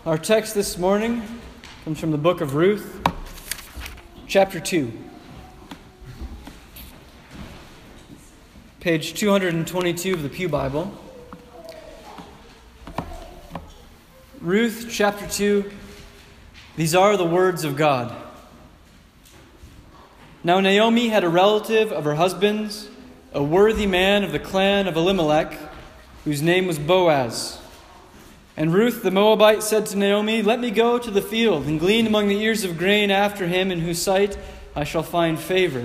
Our text this morning comes from the book of Ruth, chapter 2. Page 222 of the Pew Bible. Ruth, chapter 2. These are the words of God. Now Naomi had a relative of her husband's, a worthy man of the clan of Elimelech, whose name was Boaz. And Ruth the Moabite said to Naomi, "Let me go to the field and glean among the ears of grain after him in whose sight I shall find favor."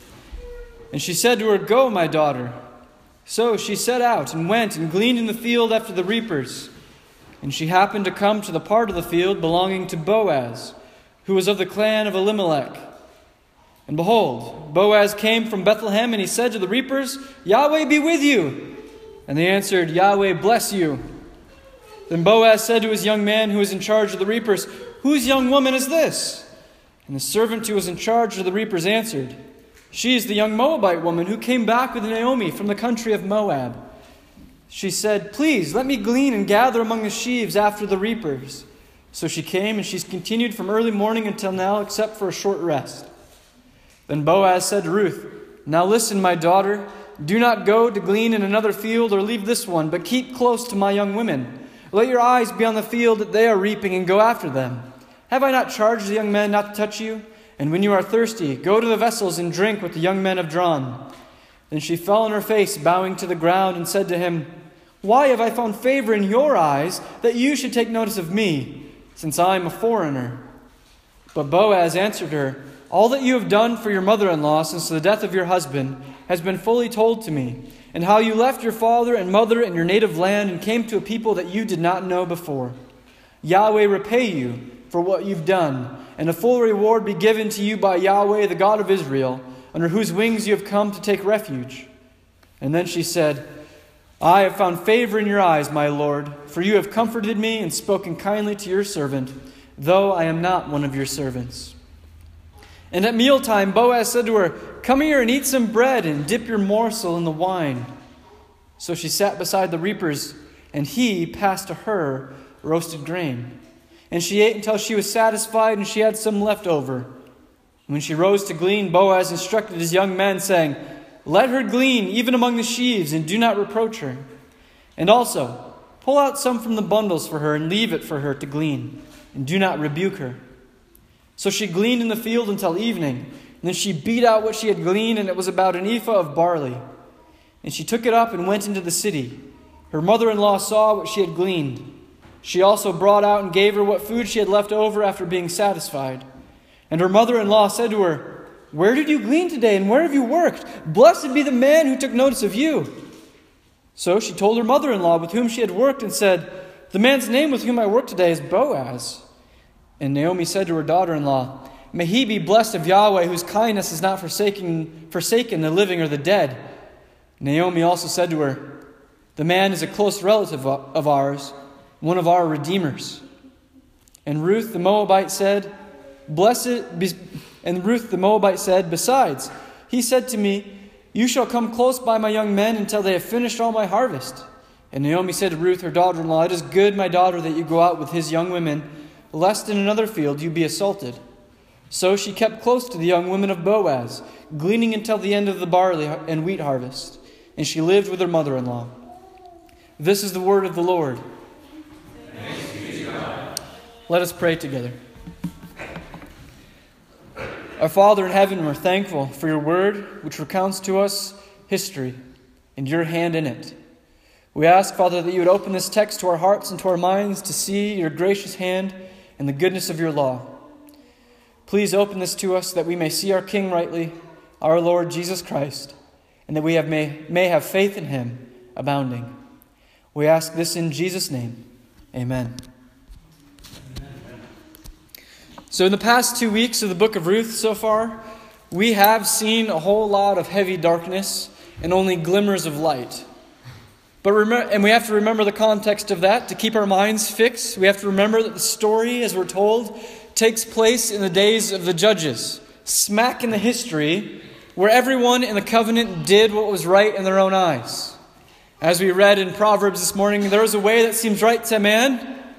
And she said to her, "Go, my daughter." So she set out and went and gleaned in the field after the reapers. And she happened to come to the part of the field belonging to Boaz, who was of the clan of Elimelech. And behold, Boaz came from Bethlehem, and he said to the reapers, "Yahweh be with you." And they answered, "Yahweh bless you." Then Boaz said to his young man who was in charge of the reapers, "Whose young woman is this?" And the servant who was in charge of the reapers answered, "She is the young Moabite woman who came back with Naomi from the country of Moab." She said, "Please, let me glean and gather among the sheaves after the reapers." So she came, and she's continued from early morning until now, except for a short rest. Then Boaz said to Ruth, "Now listen, my daughter, do not go to glean in another field or leave this one, but keep close to my young women. Let your eyes be on the field that they are reaping and go after them. Have I not charged the young men not to touch you? And when you are thirsty, go to the vessels and drink what the young men have drawn." Then she fell on her face, bowing to the ground, and said to him, "Why have I found favor in your eyes, that you should take notice of me, since I am a foreigner?" But Boaz answered her, "All that you have done for your mother-in-law since the death of your husband has been fully told to me, and how you left your father and mother and your native land and came to a people that you did not know before. Yahweh repay you for what you've done, and a full reward be given to you by Yahweh, the God of Israel, under whose wings you have come to take refuge." And then she said, "I have found favor in your eyes, my Lord, for you have comforted me and spoken kindly to your servant, though I am not one of your servants." And at mealtime Boaz said to her, "Come here and eat some bread and dip your morsel in the wine." So she sat beside the reapers, and he passed to her roasted grain. And she ate until she was satisfied, and she had some left over. When she rose to glean, Boaz instructed his young men, saying, "Let her glean even among the sheaves, and do not reproach her. And also, pull out some from the bundles for her, and leave it for her to glean, and do not rebuke her." So she gleaned in the field until evening, and then she beat out what she had gleaned, and it was about an ephah of barley. And she took it up and went into the city. Her mother-in-law saw what she had gleaned. She also brought out and gave her what food she had left over after being satisfied. And her mother-in-law said to her, "Where did you glean today, and where have you worked? Blessed be the man who took notice of you." So she told her mother-in-law with whom she had worked, and said, "The man's name with whom I worked today is Boaz." And Naomi said to her daughter-in-law, "May he be blessed of Yahweh, whose kindness has not forsaken the living or the dead." Naomi also said to her, "The man is a close relative of ours, one of our redeemers." And Ruth the Moabite said, "Besides, he said to me, 'You shall come close by my young men until they have finished all my harvest.'" And Naomi said to Ruth, her daughter-in-law, "It is good, my daughter, that you go out with his young women, lest in another field you be assaulted." So she kept close to the young women of Boaz, gleaning until the end of the barley and wheat harvest. And she lived with her mother-in-law. This is the word of the Lord. Thanks be to God. Let us pray together. Our Father in heaven, we're thankful for your word, which recounts to us history and your hand in it. We ask, Father, that you would open this text to our hearts and to our minds to see your gracious hand and the goodness of your law. Please open this to us that we may see our King rightly, our Lord Jesus Christ, and that we may have faith in him abounding. We ask this in Jesus' name. Amen. So in the past 2 weeks of the book of Ruth so far, we have seen a whole lot of heavy darkness and only glimmers of light. And we have to remember the context of that to keep our minds fixed. We have to remember that the story, as we're told, takes place in the days of the judges, smack in the history where everyone in the covenant did what was right in their own eyes. As we read in Proverbs this morning, there is a way that seems right to man,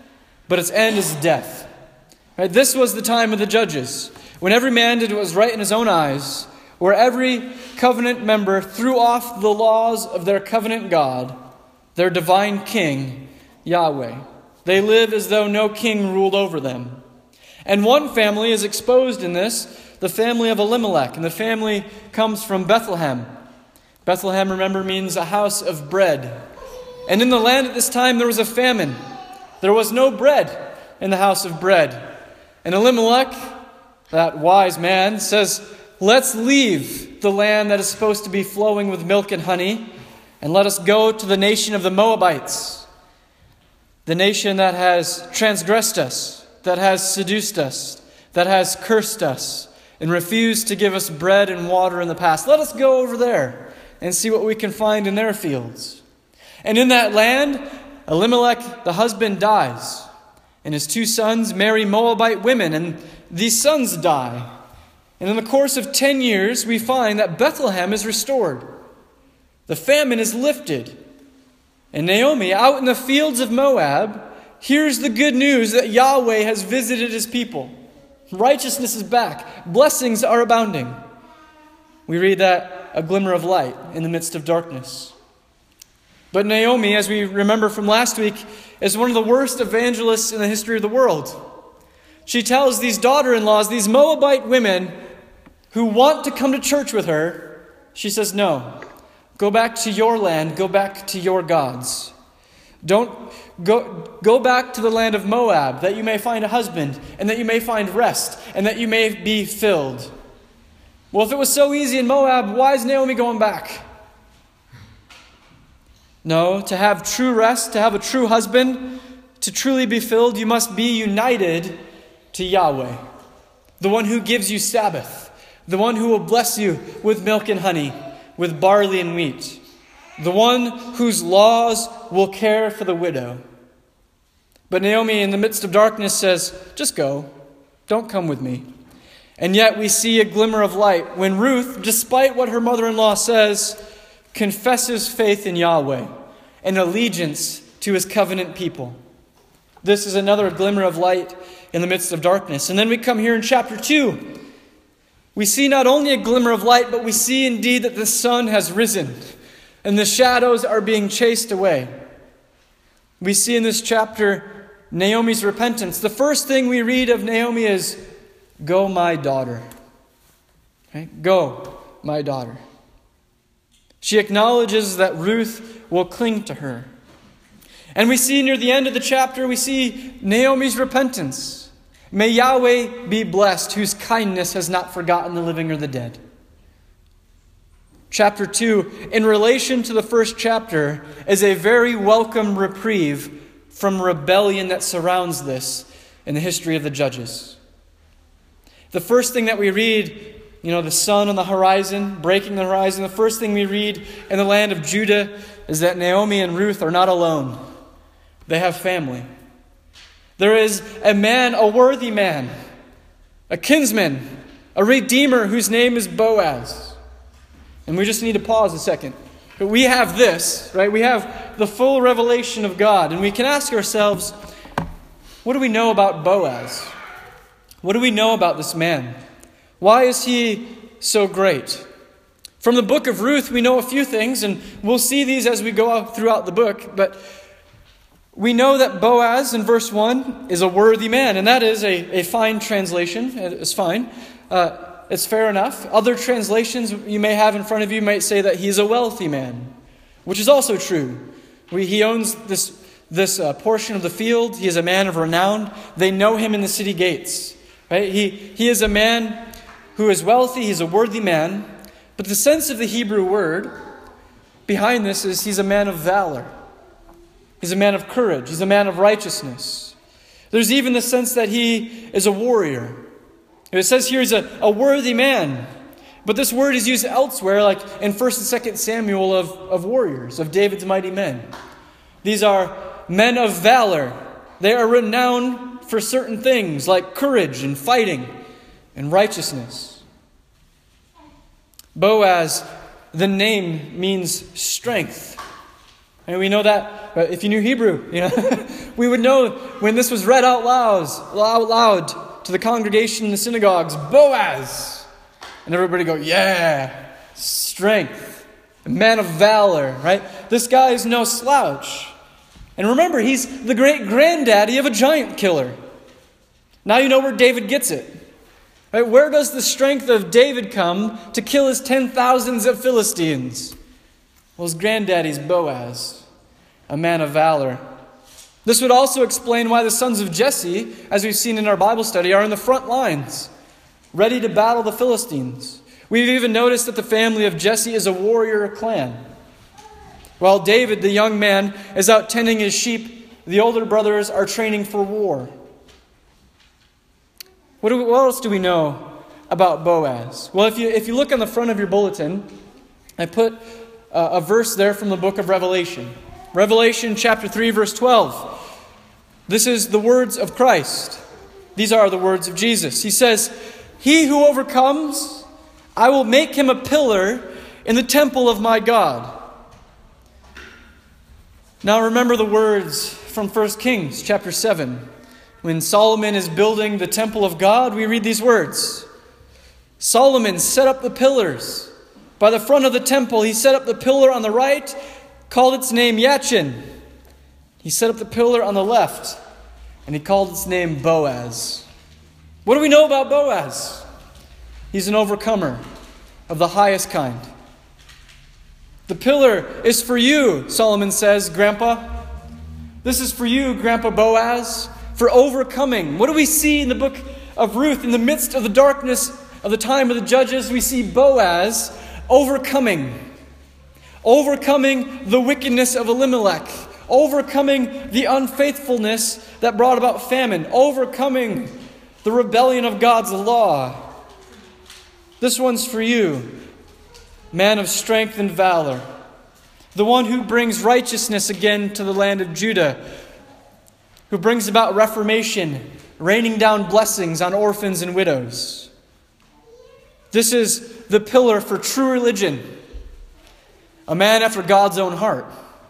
but its end is death. Right? This was the time of the judges, when every man did what was right in his own eyes, where every covenant member threw off the laws of their covenant God, their divine king, Yahweh. They live as though no king ruled over them. And one family is exposed in this, the family of Elimelech, and the family comes from Bethlehem. Bethlehem, remember, means a house of bread. And in the land at this time there was a famine. There was no bread in the house of bread. And Elimelech, that wise man, says, let's leave the land that is supposed to be flowing with milk and honey, and let us go to the nation of the Moabites, the nation that has transgressed us, that has seduced us, that has cursed us, and refused to give us bread and water in the past. Let us go over there and see what we can find in their fields. And in that land, Elimelech, the husband, dies, and his 2 sons marry Moabite women, and these sons die. And in the course of 10 years, we find that Bethlehem is restored. The famine is lifted. And Naomi, out in the fields of Moab, hears the good news that Yahweh has visited his people. Righteousness is back. Blessings are abounding. We read that a glimmer of light in the midst of darkness. But Naomi, as we remember from last week, is one of the worst evangelists in the history of the world. She tells these daughter-in-laws, these Moabite women who want to come to church with her, she says, no, go back to your land, go back to your gods. Don't go back to the land of Moab, that you may find a husband, and that you may find rest, and that you may be filled. Well, if it was so easy in Moab, why is Naomi going back? No, to have true rest, to have a true husband, to truly be filled, you must be united to Yahweh, the one who gives you Sabbath, the one who will bless you with milk and honey, with barley and wheat, the one whose laws will care for the widow. But Naomi, in the midst of darkness, says, just go, don't come with me. And yet we see a glimmer of light when Ruth, despite what her mother-in-law says, confesses faith in Yahweh and allegiance to his covenant people. This is another glimmer of light in the midst of darkness. And then we come here in chapter 2. We see not only a glimmer of light, but we see indeed that the sun has risen and the shadows are being chased away. We see in this chapter Naomi's repentance. The first thing we read of Naomi is, go, my daughter. Okay? Go, my daughter. She acknowledges that Ruth will cling to her. And we see near the end of the chapter, we see Naomi's repentance. May Yahweh be blessed, whose kindness has not forgotten the living or the dead. Chapter 2, in relation to the first chapter, is a very welcome reprieve from rebellion that surrounds this in the history of the judges. The first thing that we read, the sun on the horizon, breaking the horizon, the first thing we read in the land of Judah is that Naomi and Ruth are not alone. They have family. There is a man, a worthy man, a kinsman, a redeemer whose name is Boaz. And we just need to pause a second. But we have this, right? We have the full revelation of God. And we can ask ourselves, what do we know about Boaz? What do we know about this man? Why is he so great? From the book of Ruth, we know a few things, and we'll see these as we go throughout the book. But we know that Boaz, in verse 1, is a worthy man. And that is a fine translation. It's fine. It's fair enough. Other translations you may have in front of you might say that he's a wealthy man, which is also true. He owns this portion of the field. He is a man of renown. They know him in the city gates. Right? He is a man who is wealthy. He's a worthy man. But the sense of the Hebrew word behind this is he's a man of valor. He's a man of courage. He's a man of righteousness. There's even the sense that he is a warrior. It says here he's a worthy man. But this word is used elsewhere, like in 1 and 2 Samuel of warriors, of David's mighty men. These are men of valor. They are renowned for certain things like courage and fighting and righteousness. Boaz, the name means strength. And we know that if you knew Hebrew, we would know when this was read out loud to the congregation in the synagogues, Boaz. And everybody go, yeah, strength, a man of valor, right? This guy is no slouch. And remember, he's the great-granddaddy of a giant killer. Now you know where David gets it. Right? Where does the strength of David come to kill his 10,000s of Philistines? Well, his granddaddy's Boaz, a man of valor. This would also explain why the sons of Jesse, as we've seen in our Bible study, are in the front lines, ready to battle the Philistines. We've even noticed that the family of Jesse is a warrior clan. While David, the young man, is out tending his sheep, the older brothers are training for war. What else do we know about Boaz? Well, if you look on the front of your bulletin, I put a verse there from the book of Revelation. Revelation chapter 3, verse 12. This is the words of Christ. These are the words of Jesus. He says, "He who overcomes, I will make him a pillar in the temple of my God." Now remember the words from 1 Kings chapter 7. When Solomon is building the temple of God, we read these words. Solomon set up the pillars. By the front of the temple, he set up the pillar on the right, called its name Yachin. He set up the pillar on the left, and he called its name Boaz. What do we know about Boaz? He's an overcomer of the highest kind. The pillar is for you, Solomon says, Grandpa. This is for you, Grandpa Boaz, for overcoming. What do we see in the book of Ruth? In the midst of the darkness of the time of the judges, we see Boaz overcoming the wickedness of Elimelech, overcoming the unfaithfulness that brought about famine, overcoming the rebellion of God's law. This one's for you, man of strength and valor, the one who brings righteousness again to the land of Judah, who brings about reformation, raining down blessings on orphans and widows. This is the pillar for true religion, a man after God's own heart.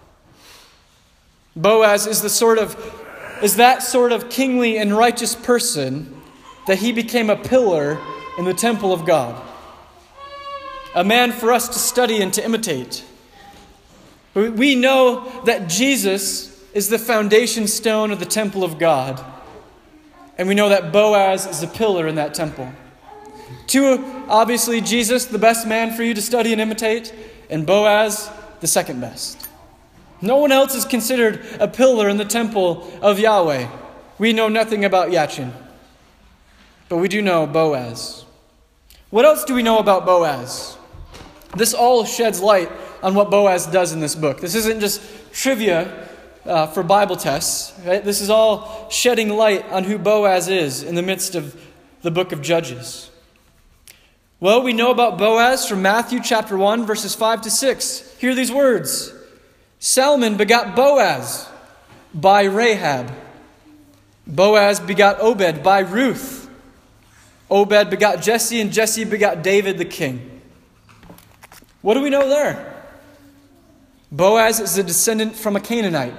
Boaz is that sort of kingly and righteous person that he became a pillar in the temple of God. A man for us to study and to imitate. We know that Jesus is the foundation stone of the temple of God. And we know that Boaz is a pillar in that temple. Obviously, Jesus, the best man for you to study and imitate, and Boaz, the second best. No one else is considered a pillar in the temple of Yahweh. We know nothing about Yachin, but we do know Boaz. What else do we know about Boaz? This all sheds light on what Boaz does in this book. This isn't just trivia for Bible tests. Right? This is all shedding light on who Boaz is in the midst of the book of Judges. Well, we know about Boaz from Matthew chapter 1, verses 5 to 6. Hear these words. Salmon begot Boaz by Rahab. Boaz begot Obed by Ruth. Obed begot Jesse, and Jesse begot David the king. What do we know there? Boaz is a descendant from a Canaanite.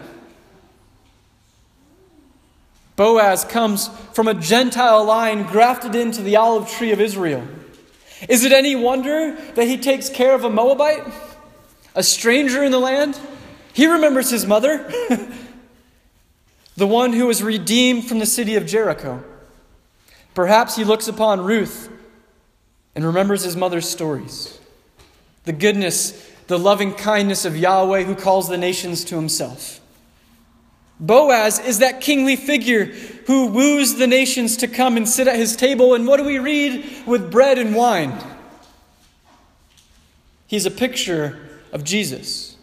Boaz comes from a Gentile line grafted into the olive tree of Israel. Is it any wonder that he takes care of a Moabite? A stranger in the land? He remembers his mother, the one who was redeemed from the city of Jericho. Perhaps he looks upon Ruth and remembers his mother's stories. The goodness, the loving kindness of Yahweh who calls the nations to himself. Boaz is that kingly figure who woos the nations to come and sit at his table. And what do we read? With bread and wine. He's a picture of Jesus.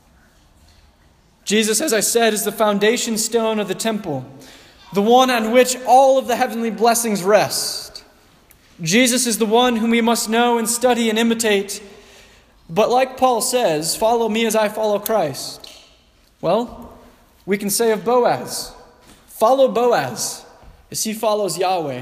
Jesus, as I said, is the foundation stone of the temple, the one on which all of the heavenly blessings rest. Jesus is the one whom we must know and study and imitate. But like Paul says, follow me as I follow Christ. Well, we can say of Boaz, follow Boaz as he follows Yahweh.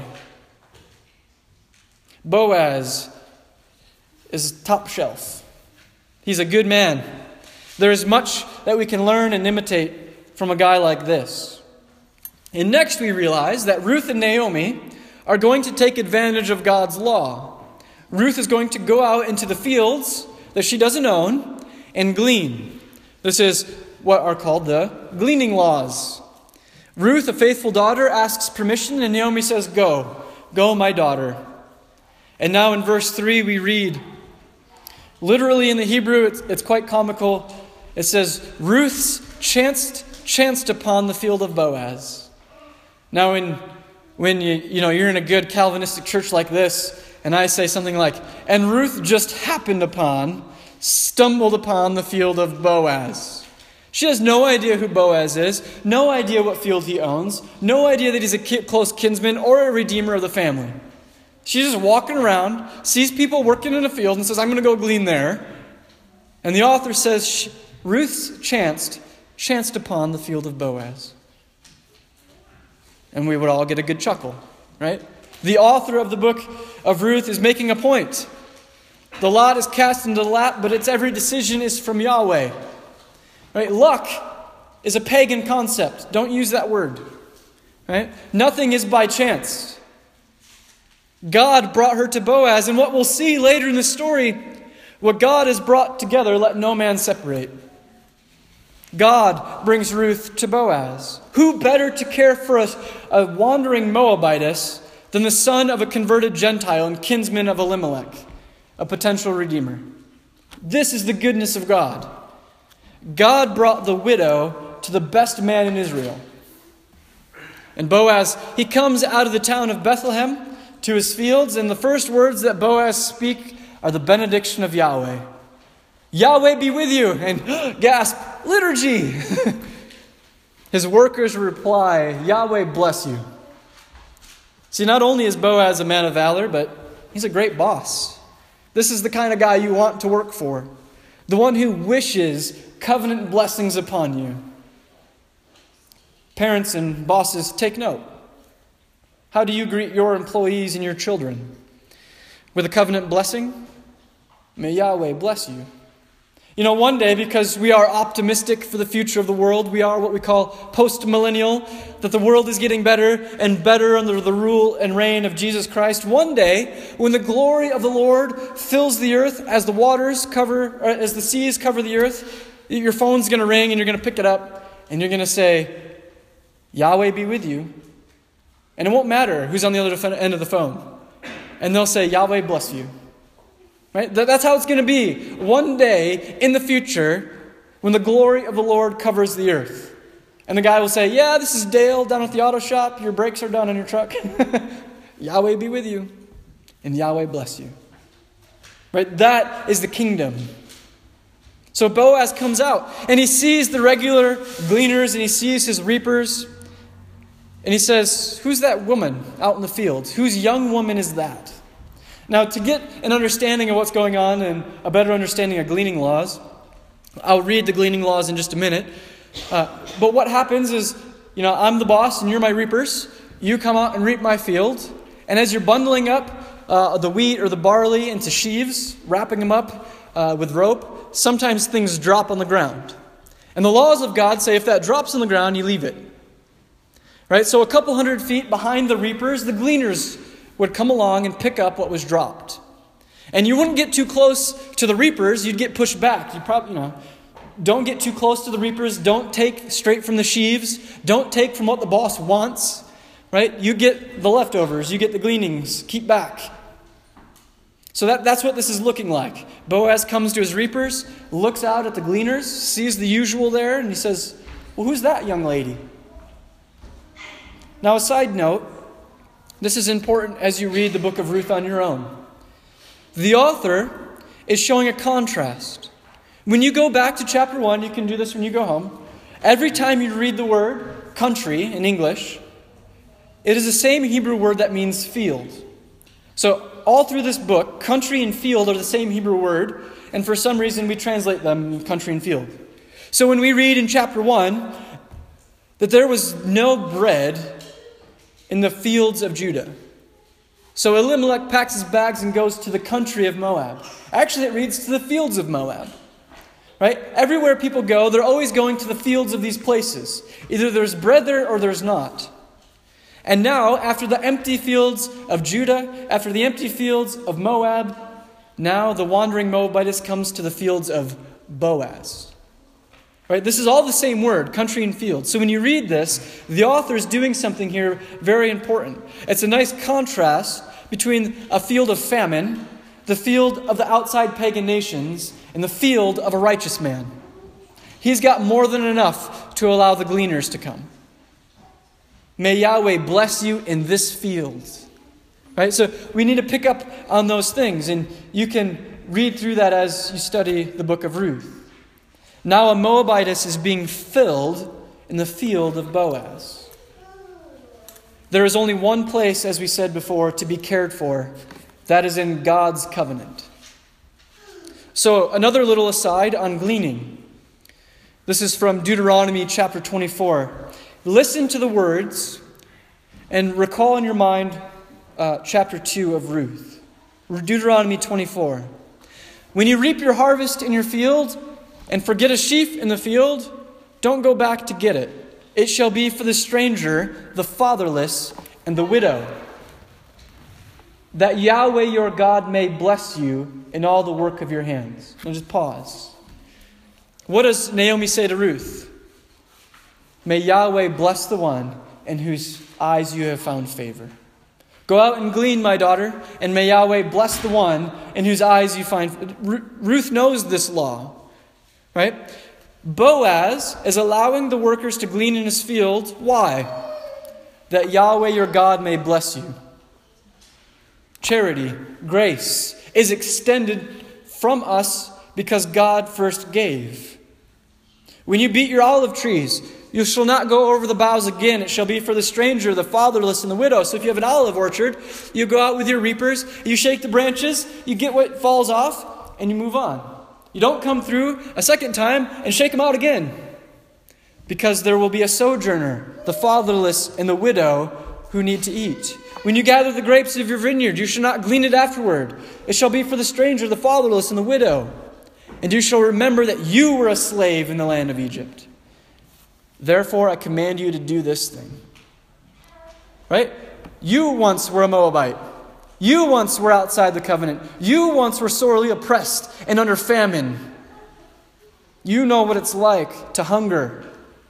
Boaz is top shelf. He's a good man. There is much that we can learn and imitate from a guy like this. And next we realize that Ruth and Naomi are going to take advantage of God's law. Ruth is going to go out into the fields that she doesn't own and glean. This is what are called the gleaning laws. Ruth, a faithful daughter, asks permission, and Naomi says, "Go, go, my daughter." And now in verse 3 we read, literally in the Hebrew, it's quite comical. It says, Ruth's chanced upon the field of Boaz. Now when you're in a good Calvinistic church like this, and I say something like, and Ruth just stumbled upon the field of Boaz. She has no idea who Boaz is, no idea what field he owns, no idea that he's a close kinsman or a redeemer of the family. She's just walking around, sees people working in a field, and says, I'm going to go glean there. And the author says, Ruth's chanced upon the field of Boaz. And we would all get a good chuckle, right? The author of the book of Ruth is making a point. The lot is cast into the lap, but its every decision is from Yahweh. Right? Luck is a pagan concept. Don't use that word. Right? Nothing is by chance. God brought her to Boaz, and what we'll see later in the story, what God has brought together, let no man separate. God brings Ruth to Boaz. Who better to care for a wandering Moabitess than the son of a converted Gentile and kinsman of Elimelech, a potential redeemer? This is the goodness of God. God brought the widow to the best man in Israel. And Boaz, he comes out of the town of Bethlehem to his fields, and the first words that Boaz speaks are the benediction of Yahweh. Yahweh be with you, and gasp, liturgy. His workers reply, Yahweh bless you. See, not only is Boaz a man of valor, but he's a great boss. This is the kind of guy you want to work for. The one who wishes covenant blessings upon you. Parents and bosses, take note. How do you greet your employees and your children? With a covenant blessing? May Yahweh bless you. You know, one day, because we are optimistic for the future of the world, we are what we call post-millennial, that the world is getting better and better under the rule and reign of Jesus Christ. One day, when the glory of the Lord fills the earth as the seas cover the earth, your phone's going to ring and you're going to pick it up and you're going to say, Yahweh be with you. And it won't matter who's on the other end of the phone. And they'll say, Yahweh bless you. Right? That's how it's going to be one day in the future when the glory of the Lord covers the earth. And the guy will say, yeah, this is Dale down at the auto shop. Your brakes are done on your truck. Yahweh be with you. And Yahweh bless you. Right? That is the kingdom. So Boaz comes out and he sees the regular gleaners and he sees his reapers. And he says, who's that woman out in the field? Whose young woman is that? Now, to get an understanding of what's going on and a better understanding of gleaning laws, I'll read the gleaning laws in just a minute. But what happens is, I'm the boss and you're my reapers. You come out and reap my field. And as you're bundling up the wheat or the barley into sheaves, wrapping them up with rope, sometimes things drop on the ground. And the laws of God say if that drops on the ground, you leave it. Right? So a couple 100 feet behind the reapers, the gleaners would come along and pick up what was dropped. And you wouldn't get too close to the reapers, you'd get pushed back. You probably, don't get too close to the reapers, don't take straight from the sheaves, don't take from what the boss wants, right? You get the leftovers, you get the gleanings, keep back. So that's what this is looking like. Boaz comes to his reapers, looks out at the gleaners, sees the usual there, and he says, well, who's that young lady? Now, a side note, this is important as you read the book of Ruth on your own. The author is showing a contrast. When you go back to chapter 1, you can do this when you go home. Every time you read the word country in English, it is the same Hebrew word that means field. So all through this book, country and field are the same Hebrew word, and for some reason we translate them country and field. So when we read in chapter 1 that there was no bread in the fields of Judah. So Elimelech packs his bags and goes to the country of Moab. Actually, it reads to the fields of Moab. Right? Everywhere people go, they're always going to the fields of these places. Either there's bread there or there's not. And now, after the empty fields of Judah, after the empty fields of Moab, now the wandering Moabitess comes to the fields of Boaz. Right? This is all the same word, country and field. So when you read this, the author is doing something here very important. It's a nice contrast between a field of famine, the field of the outside pagan nations, and the field of a righteous man. He's got more than enough to allow the gleaners to come. May Yahweh bless you in this field. Right? So we need to pick up on those things, and you can read through that as you study the book of Ruth. Now a Moabitess is being filled in the field of Boaz. There is only one place, as we said before, to be cared for. That is in God's covenant. So another little aside on gleaning. This is from Deuteronomy chapter 24. Listen to the words and recall in your mind chapter 2 of Ruth. Deuteronomy 24. When you reap your harvest in your field and forget a sheaf in the field, don't go back to get it. It shall be for the stranger, the fatherless, and the widow, that Yahweh your God may bless you in all the work of your hands. Now just pause. What does Naomi say to Ruth? May Yahweh bless the one in whose eyes you have found favor. Go out and glean, my daughter, and may Yahweh bless the one in whose eyes you find... Ruth knows this law, right? Boaz is allowing the workers to glean in his field. Why? That Yahweh your God may bless you. Charity, grace, is extended from us because God first gave. When you beat your olive trees, you shall not go over the boughs again. It shall be for the stranger, the fatherless, and the widow. So if you have an olive orchard, you go out with your reapers, you shake the branches, you get what falls off, and you move on. You don't come through a second time and shake them out again. Because there will be a sojourner, the fatherless, and the widow who need to eat. When you gather the grapes of your vineyard, you shall not glean it afterward. It shall be for the stranger, the fatherless, and the widow. And you shall remember that you were a slave in the land of Egypt. Therefore, I command you to do this thing. Right? You once were a Moabite. You once were outside the covenant. You once were sorely oppressed and under famine. You know what it's like to hunger.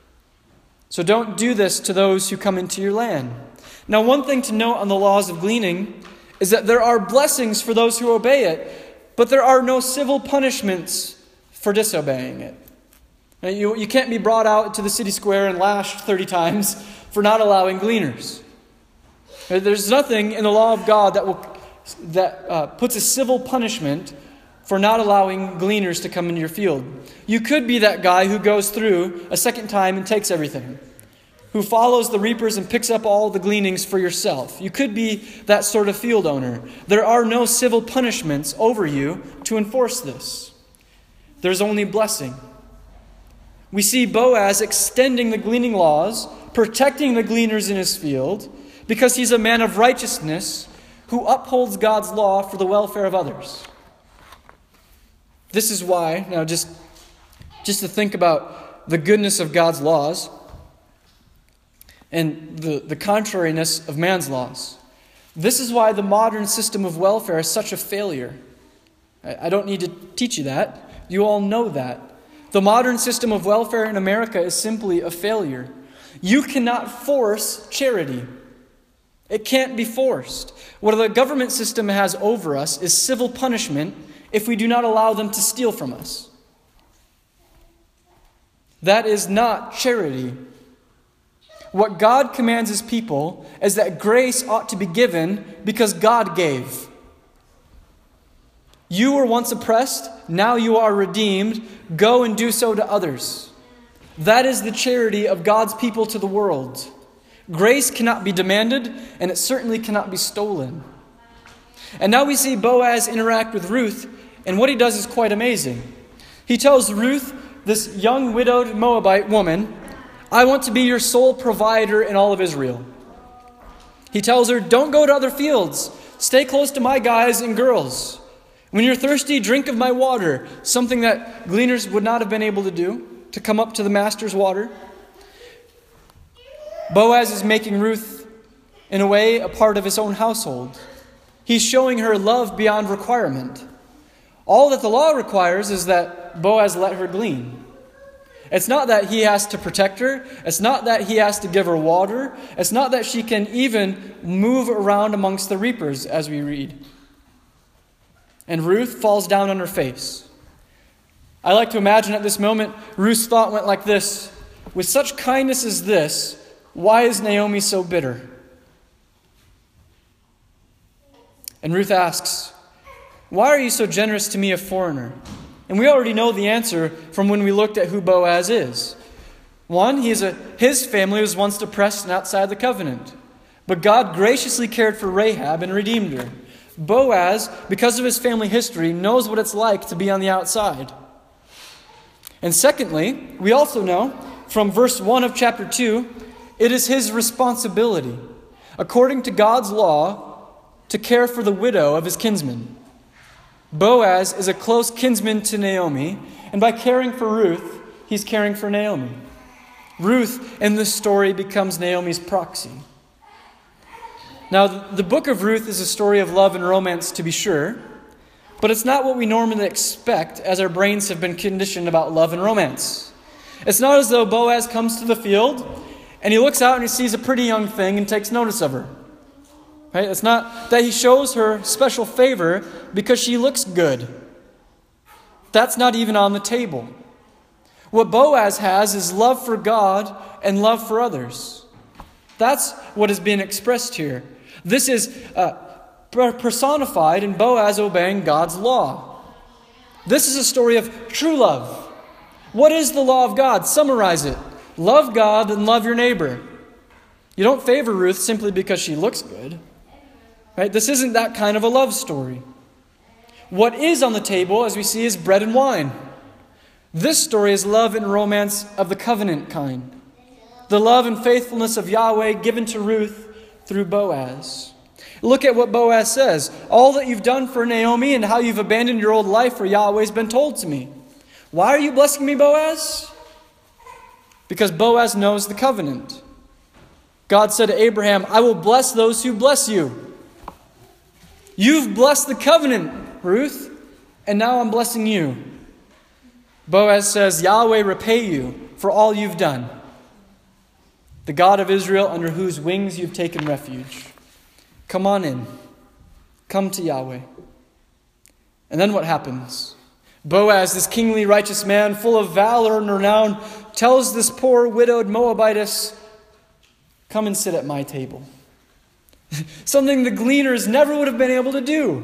So don't do this to those who come into your land. Now, one thing to note on the laws of gleaning is that there are blessings for those who obey it, but there are no civil punishments for disobeying it. You can't be brought out to the city square and lashed 30 times for not allowing gleaners. There's nothing in the law of God that puts a civil punishment for not allowing gleaners to come into your field. You could be that guy who goes through a second time and takes everything, who follows the reapers and picks up all the gleanings for yourself. You could be that sort of field owner. There are no civil punishments over you to enforce this. There's only blessing. We see Boaz extending the gleaning laws, protecting the gleaners in his field, because he's a man of righteousness who upholds God's law for the welfare of others. This is why, now just to think about the goodness of God's laws and the contrariness of man's laws. This is why the modern system of welfare is such a failure. I don't need to teach you that. You all know that. The modern system of welfare in America is simply a failure. You cannot force charity. It can't be forced. What the government system has over us is civil punishment if we do not allow them to steal from us. That is not charity. What God commands his people is that grace ought to be given because God gave. You were once oppressed, now you are redeemed. Go and do so to others. That is the charity of God's people to the world. Grace cannot be demanded, and it certainly cannot be stolen. And now we see Boaz interact with Ruth, and what he does is quite amazing. He tells Ruth, this young widowed Moabite woman, I want to be your sole provider in all of Israel. He tells her, don't go to other fields. Stay close to my guys and girls. When you're thirsty, drink of my water, something that gleaners would not have been able to do, to come up to the master's water. Boaz is making Ruth, in a way, a part of his own household. He's showing her love beyond requirement. All that the law requires is that Boaz let her glean. It's not that he has to protect her. It's not that he has to give her water. It's not that she can even move around amongst the reapers, as we read. And Ruth falls down on her face. I like to imagine at this moment, Ruth's thought went like this: with such kindness as this, why is Naomi so bitter? And Ruth asks, why are you so generous to me, a foreigner? And we already know the answer from when we looked at who Boaz is. One, his family was once oppressed and outside the covenant. But God graciously cared for Rahab and redeemed her. Boaz, because of his family history, knows what it's like to be on the outside. And secondly, we also know from verse 1 of chapter 2, it is his responsibility, according to God's law, to care for the widow of his kinsman. Boaz is a close kinsman to Naomi, and by caring for Ruth, he's caring for Naomi. Ruth, in this story, becomes Naomi's proxy. Now, the book of Ruth is a story of love and romance, to be sure, but it's not what we normally expect, as our brains have been conditioned about love and romance. It's not as though Boaz comes to the field, and he looks out and he sees a pretty young thing and takes notice of her. Right? It's not that he shows her special favor because she looks good. That's not even on the table. What Boaz has is love for God and love for others. That's what is being expressed here. This is personified in Boaz obeying God's law. This is a story of true love. What is the law of God? Summarize it. Love God and love your neighbor. You don't favor Ruth simply because she looks good. Right? This isn't that kind of a love story. What is on the table, as we see, is bread and wine. This story is love and romance of the covenant kind. The love and faithfulness of Yahweh given to Ruth through Boaz. Look at what Boaz says. All that you've done for Naomi and how you've abandoned your old life for Yahweh has been told to me. Why are you blessing me, Boaz? Because Boaz knows the covenant. God said to Abraham, I will bless those who bless you. You've blessed the covenant, Ruth, and now I'm blessing you. Boaz says, Yahweh repay you for all you've done. The God of Israel, under whose wings you've taken refuge. Come on in. Come to Yahweh. And then what happens? Boaz, this kingly righteous man, full of valor and renown, tells this poor widowed Moabitess, come and sit at my table. Something the gleaners never would have been able to do.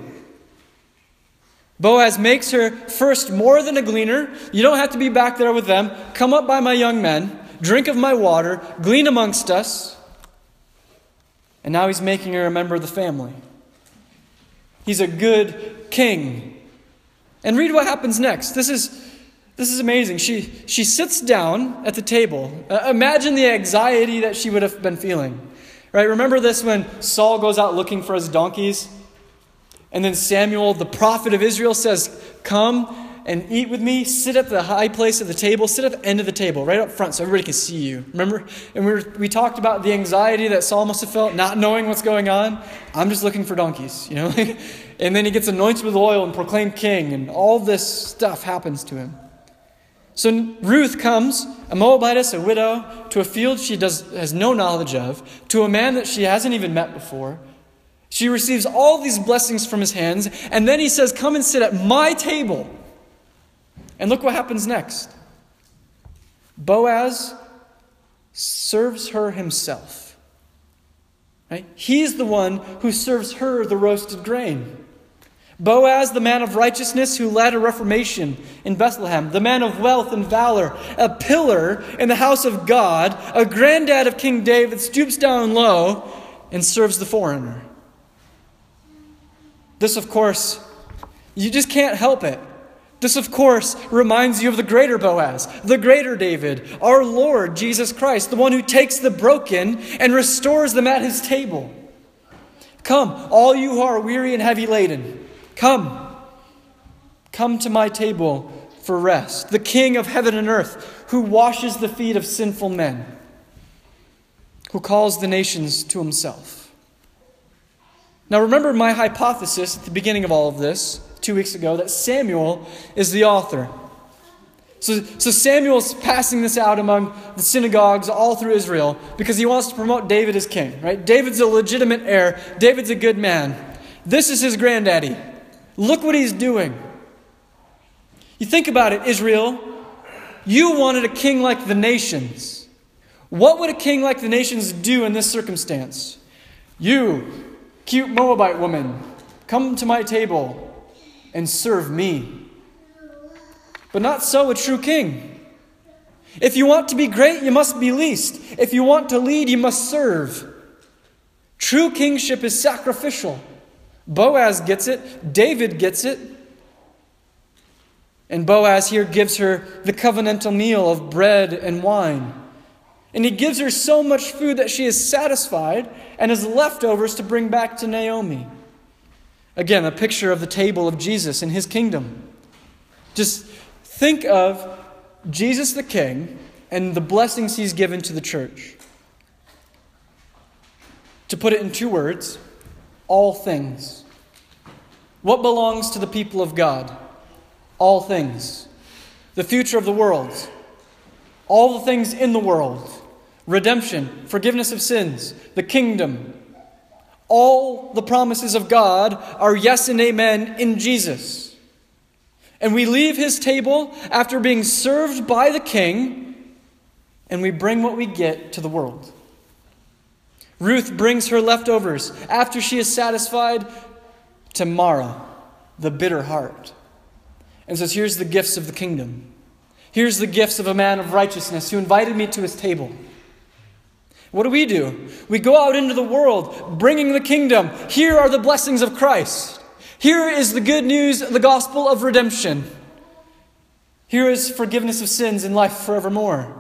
Boaz makes her first more than a gleaner. You don't have to be back there with them. Come up by my young men, drink of my water, glean amongst us. And now he's making her a member of the family. He's a good king. And read what happens next. This is amazing. She sits down at the table. Imagine the anxiety that she would have been feeling. Right? Remember this when Saul goes out looking for his donkeys? And then Samuel, the prophet of Israel, says, come and eat with me. Sit at the high place of the table. Sit at the end of the table, right up front, so everybody can see you. Remember? And we talked about the anxiety that Saul must have felt, not knowing what's going on. I'm just looking for donkeys, you know? And then he gets anointed with oil and proclaimed king, and all this stuff happens to him. So Ruth comes, a Moabitess, a widow, to a field she has no knowledge of, to a man that she hasn't even met before. She receives all these blessings from his hands, and then he says, come and sit at my table. And look what happens next. Boaz serves her himself. Right? He's the one who serves her the roasted grain. Boaz, the man of righteousness who led a reformation in Bethlehem, the man of wealth and valor, a pillar in the house of God, a granddad of King David, stoops down low and serves the foreigner. This, of course, you just can't help it. This, of course, reminds you of the greater Boaz, the greater David, our Lord Jesus Christ, the one who takes the broken and restores them at his table. Come, all you who are weary and heavy laden. Come, Come to my table for rest. The King of heaven and earth, who washes the feet of sinful men, who calls the nations to himself. Now remember my hypothesis at the beginning of all of this, 2 weeks ago, that Samuel is the author. So Samuel's passing this out among the synagogues all through Israel because he wants to promote David as king, right? David's a legitimate heir. David's a good man. This is his granddaddy. Look what he's doing. You think about it, Israel. You wanted a king like the nations. What would a king like the nations do in this circumstance? You, cute Moabite woman, come to my table and serve me. But not so a true king. If you want to be great, you must be least. If you want to lead, you must serve. True kingship is sacrificial. Boaz gets it. David gets it. And Boaz here gives her the covenantal meal of bread and wine. And he gives her so much food that she is satisfied and has leftovers to bring back to Naomi. Again, a picture of the table of Jesus in his kingdom. Just think of Jesus the King and the blessings he's given to the church. To put it in 2 words, all things. What belongs to the people of God? All things. The future of the world. All the things in the world. Redemption, forgiveness of sins, the kingdom. All the promises of God are yes and amen in Jesus. And we leave his table after being served by the king, and we bring what we get to the world. Ruth brings her leftovers after she is satisfied to Mara, the bitter heart, and says, here's the gifts of the kingdom. Here's the gifts of a man of righteousness who invited me to his table. What do? We go out into the world bringing the kingdom. Here are the blessings of Christ. Here is the good news, the gospel of redemption. Here is forgiveness of sins and life forevermore.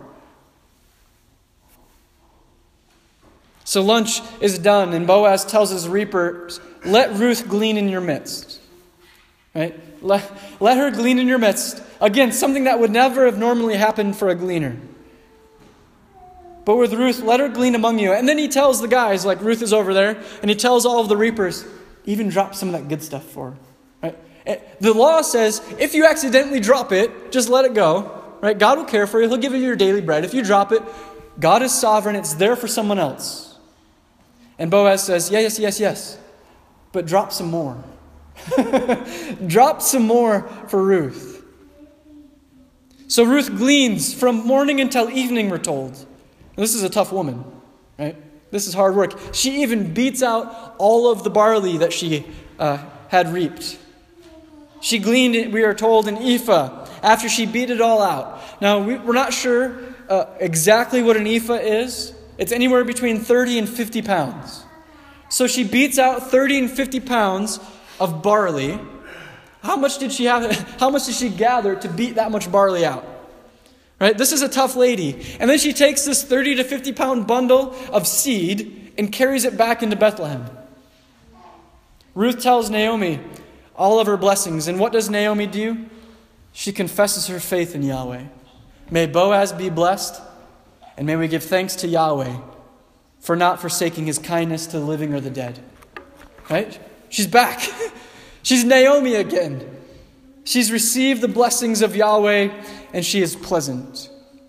So lunch is done, and Boaz tells his reapers, let Ruth glean in your midst. Right? Let her glean in your midst. Again, something that would never have normally happened for a gleaner. But with Ruth, let her glean among you. And then he tells the guys, like Ruth is over there, and he tells all of the reapers, even drop some of that good stuff for her. Right? The law says, if you accidentally drop it, just let it go. Right? God will care for you. He'll give you your daily bread. If you drop it, God is sovereign. It's there for someone else. And Boaz says, yes. But drop some more. Drop some more for Ruth. So Ruth gleans from morning until evening, we're told. This is a tough woman, right? This is hard work. She even beats out all of the barley that she had reaped. She gleaned, we are told, an ephah after she beat it all out. Now, we're not sure exactly what an ephah is. It's anywhere between 30 and 50 pounds. So she beats out 30 and 50 pounds of barley. How much did she gather to beat that much barley out? Right? This is a tough lady. And then she takes this 30 to 50 pound bundle of seed and carries it back into Bethlehem. Ruth tells Naomi all of her blessings. And what does Naomi do? She confesses her faith in Yahweh. May Boaz be blessed, and may we give thanks to Yahweh for not forsaking his kindness to the living or the dead. Right? She's back. She's Naomi again. She's received the blessings of Yahweh, and she is pleasant.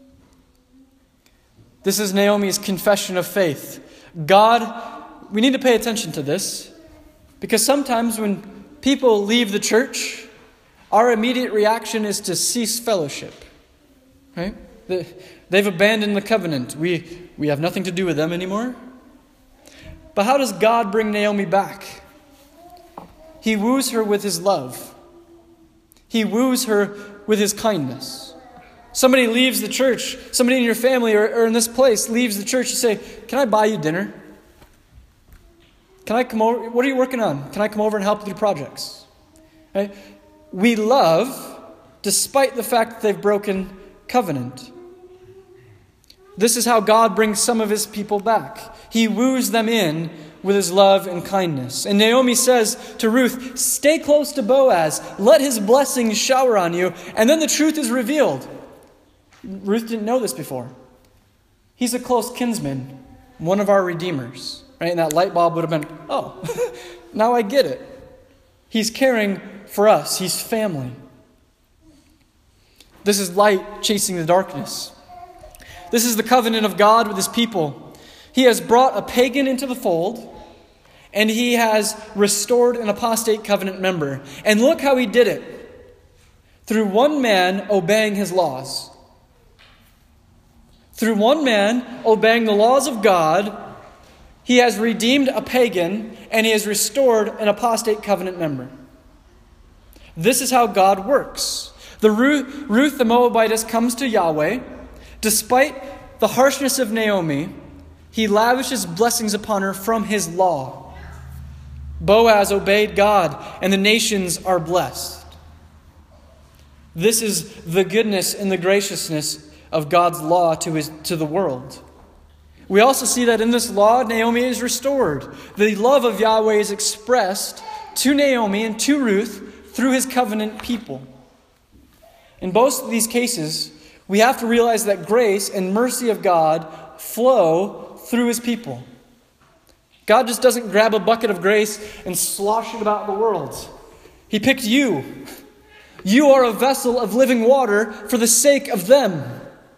This is Naomi's confession of faith. God, we need to pay attention to this, because sometimes when people leave the church, our immediate reaction is to cease fellowship. Right? They've abandoned the covenant. We have nothing to do with them anymore. But how does God bring Naomi back? He woos her with his love. He woos her with his kindness. Somebody leaves the church, somebody in your family or in this place leaves the church, you say, can I buy you dinner? Can I come over? What are you working on? Can I come over and help with your projects? Right? We love despite the fact that they've broken covenant. This is how God brings some of his people back. He woos them in with his love and kindness. And Naomi says to Ruth, stay close to Boaz, let his blessings shower on you, and then the truth is revealed. Ruth didn't know this before. He's a close kinsman, one of our redeemers. Right? And that light bulb would have been, oh, now I get it. He's caring for us. He's family. This is light chasing the darkness. This is the covenant of God with his people. He has brought a pagan into the fold, and he has restored an apostate covenant member. And look how he did it. Through one man obeying his laws. Through one man obeying the laws of God, he has redeemed a pagan, and he has restored an apostate covenant member. This is how God works. The Ruth the Moabitess comes to Yahweh. Despite the harshness of Naomi, he lavishes blessings upon her from his law. Boaz obeyed God, and the nations are blessed. This is the goodness and the graciousness of God's law to the world. We also see that in this law, Naomi is restored. The love of Yahweh is expressed to Naomi and to Ruth through his covenant people. In both of these cases, we have to realize that grace and mercy of God flow through his people. God just doesn't grab a bucket of grace and slosh it about the world. He picked you. You are a vessel of living water for the sake of them.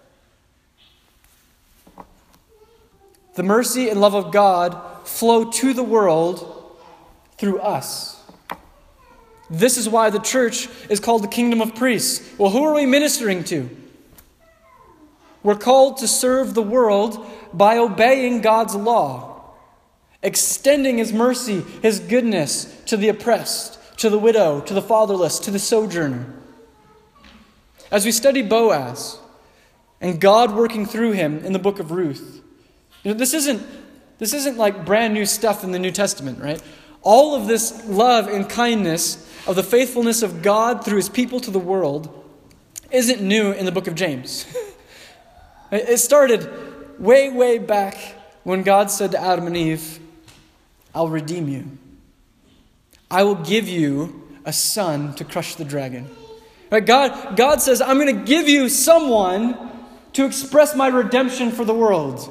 The mercy and love of God flow to the world through us. This is why the church is called the kingdom of priests. Well, who are we ministering to? We're called to serve the world by obeying God's law, extending his mercy, his goodness to the oppressed, to the widow, to the fatherless, to the sojourner. As we study Boaz and God working through him in the book of Ruth, this isn't like brand new stuff in the New Testament, right? All of this love and kindness of the faithfulness of God through his people to the world isn't new in the book of James. It started way, way back when God said to Adam and Eve, I'll redeem you. I will give you a son to crush the dragon. Right? God says, I'm going to give you someone to express my redemption for the world.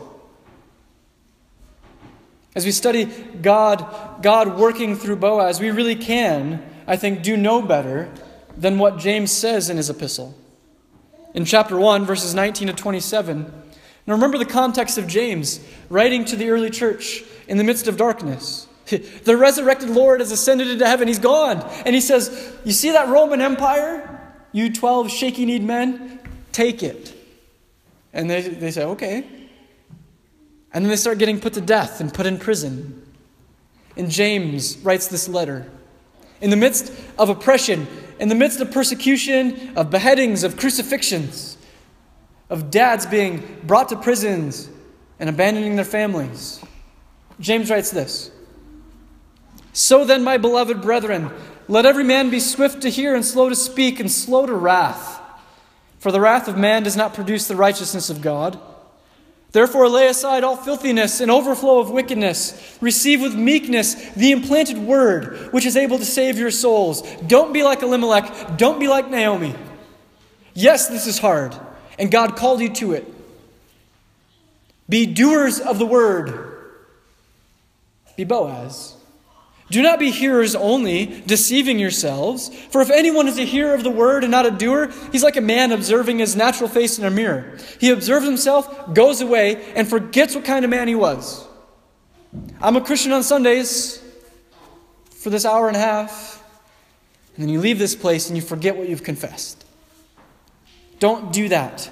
As we study God working through Boaz, we really can, I think, do no better than what James says in his epistle. In chapter 1, verses 19 to 27. Now remember the context of James, writing to the early church in the midst of darkness. The resurrected Lord has ascended into heaven. He's gone. And he says, you see that Roman Empire? You 12 shaky-kneed men? Take it. And they say, okay. And then they start getting put to death and put in prison. And James writes this letter. In the midst of oppression, in the midst of persecution, of beheadings, of crucifixions, of dads being brought to prisons and abandoning their families, James writes this. So then, my beloved brethren, let every man be swift to hear and slow to speak and slow to wrath. For the wrath of man does not produce the righteousness of God. Therefore lay aside all filthiness and overflow of wickedness. Receive with meekness the implanted word, which is able to save your souls. Don't be like Elimelech. Don't be like Naomi. Yes, this is hard, and God called you to it. Be doers of the word. Be Boaz. Do not be hearers only, deceiving yourselves. For if anyone is a hearer of the word and not a doer, he's like a man observing his natural face in a mirror. He observes himself, goes away, and forgets what kind of man he was. I'm a Christian on Sundays for this hour and a half. And then you leave this place and you forget what you've confessed. Don't do that.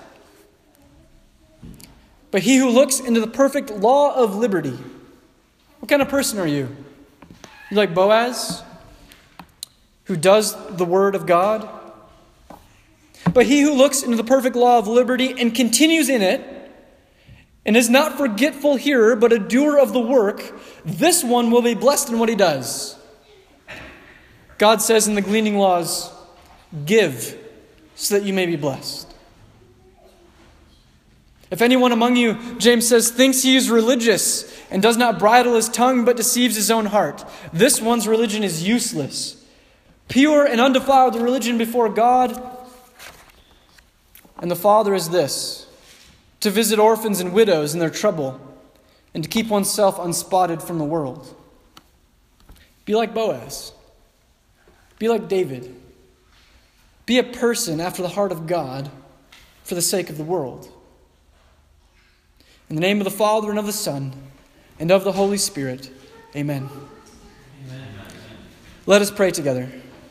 But he who looks into the perfect law of liberty. What kind of person are you? You like Boaz, who does the word of God? But he who looks into the perfect law of liberty and continues in it, and is not forgetful hearer, but a doer of the work, this one will be blessed in what he does. God says in the gleaning laws, give so that you may be blessed. If anyone among you, James says, thinks he is religious and does not bridle his tongue but deceives his own heart, this one's religion is useless. Pure and undefiled religion before God and the Father is this: to visit orphans and widows in their trouble and to keep oneself unspotted from the world. Be like Boaz. Be like David. Be a person after the heart of God for the sake of the world. In the name of the Father, and of the Son, and of the Holy Spirit, amen. Amen. Let us pray together.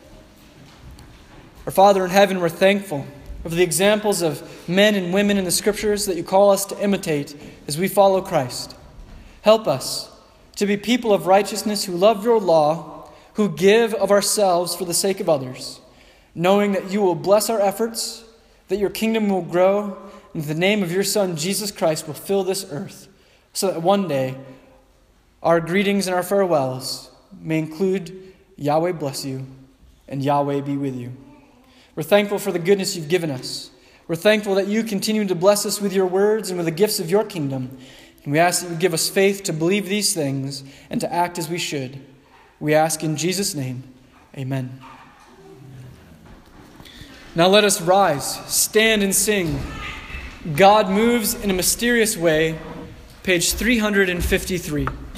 Our Father in heaven, we're thankful for the examples of men and women in the Scriptures that you call us to imitate as we follow Christ. Help us to be people of righteousness who love your law, who give of ourselves for the sake of others, knowing that you will bless our efforts, that your kingdom will grow, and the name of your Son, Jesus Christ, will fill this earth, so that one day our greetings and our farewells may include Yahweh bless you and Yahweh be with you. We're thankful for the goodness you've given us. We're thankful that you continue to bless us with your words and with the gifts of your kingdom. And we ask that you give us faith to believe these things and to act as we should. We ask in Jesus' name, amen. Now let us rise, stand and sing. God moves in a mysterious way, page 353.